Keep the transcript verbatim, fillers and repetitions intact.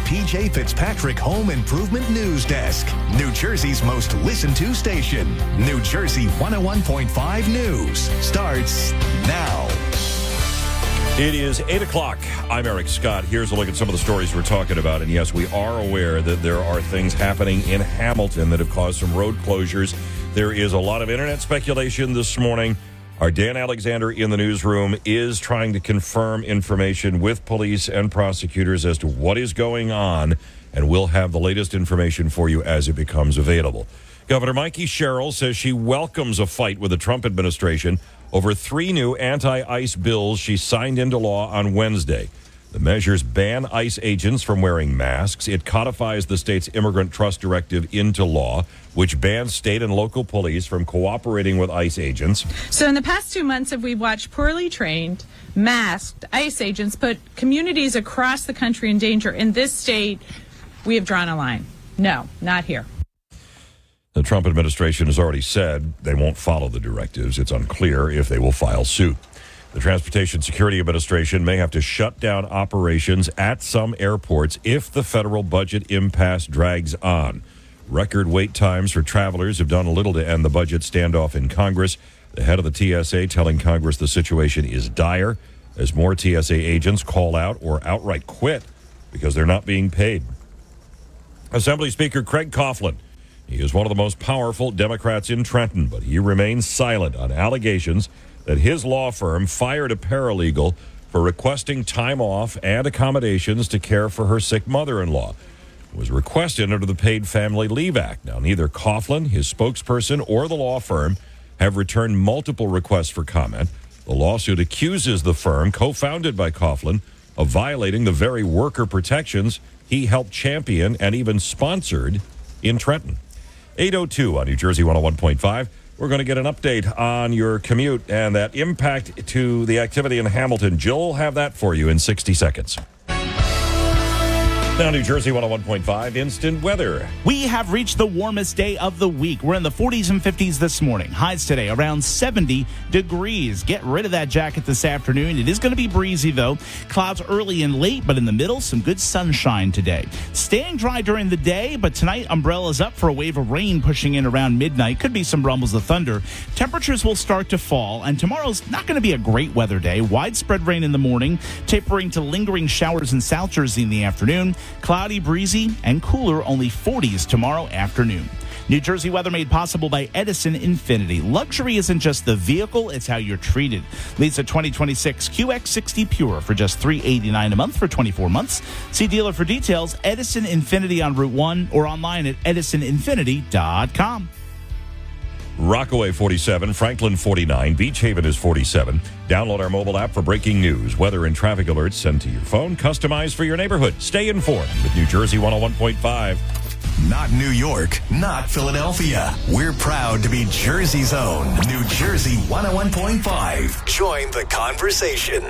P J Fitzpatrick Home Improvement News Desk, New Jersey's most listened to station. New Jersey one oh one point five News starts now. It is eight o'clock. I'm Eric Scott. Here's a look at some of the stories we're talking about. And yes, we are aware that there are things happening in Hamilton that have caused some road closures. There is a lot of internet speculation this morning. Our Dan Alexander in the newsroom is trying to confirm information with police and prosecutors as to what is going on, and we'll have the latest information for you as it becomes available. Governor Mikey Sherrill says she welcomes a fight with the Trump administration over three new anti-ICE bills she signed into law on Wednesday. The measures ban ICE agents from wearing masks. It codifies the state's immigrant trust directive into law, which bans state and local police from cooperating with ICE agents. So in the past two months, if we've watched poorly trained, masked ICE agents put communities across the country in danger, in this state, we have drawn a line. No, not here. The Trump administration has already said they won't follow the directives. It's unclear if they will file suit. The Transportation Security Administration may have to shut down operations at some airports if the federal budget impasse drags on. Record wait times for travelers have done little to end the budget standoff in Congress. The head of the T S A telling Congress the situation is dire as more T S A agents call out or outright quit because they're not being paid. Assembly Speaker Craig Coughlin. He is one of the most powerful Democrats in Trenton, but he remains silent on allegations that his law firm fired a paralegal for requesting time off and accommodations to care for her sick mother-in-law. It was requested under the Paid Family Leave Act. Now, neither Coughlin, his spokesperson, or the law firm have returned multiple requests for comment. The lawsuit accuses the firm, co-founded by Coughlin, of violating the very worker protections he helped champion and even sponsored in Trenton. eight oh two on New Jersey one oh one point five. We're going to get an update on your commute and that impact to the activity in Hamilton. Jill will have that for you in sixty seconds. Now, New Jersey one oh one point five, instant weather. We have reached the warmest day of the week. We're in the forties and fifties this morning. Highs today around seventy degrees. Get rid of that jacket this afternoon. It is going to be breezy, though. Clouds early and late, but in the middle, some good sunshine today. Staying dry during the day, but tonight, umbrellas up for a wave of rain pushing in around midnight. Could be some rumbles of thunder. Temperatures will start to fall, and tomorrow's not going to be a great weather day. Widespread rain in the morning, tapering to lingering showers in South Jersey in the afternoon. Cloudy, breezy, and cooler, only forties tomorrow afternoon. New Jersey weather made possible by Edison Infiniti. Luxury isn't just the vehicle, it's how you're treated. Leads a twenty twenty-six Q X sixty Pure for just three hundred eighty-nine dollars a month for twenty-four months. See dealer for details. Edison Infiniti on Route one or online at edison infinity dot com. Rockaway forty-seven, Franklin forty-nine, Beach Haven is forty-seven. Download our mobile app for breaking news, weather, and traffic alerts sent to your phone, customized for your neighborhood. Stay informed with New Jersey one oh one point five. Not New York, not Philadelphia. We're proud to be Jersey's own New Jersey one oh one point five. Join the conversation.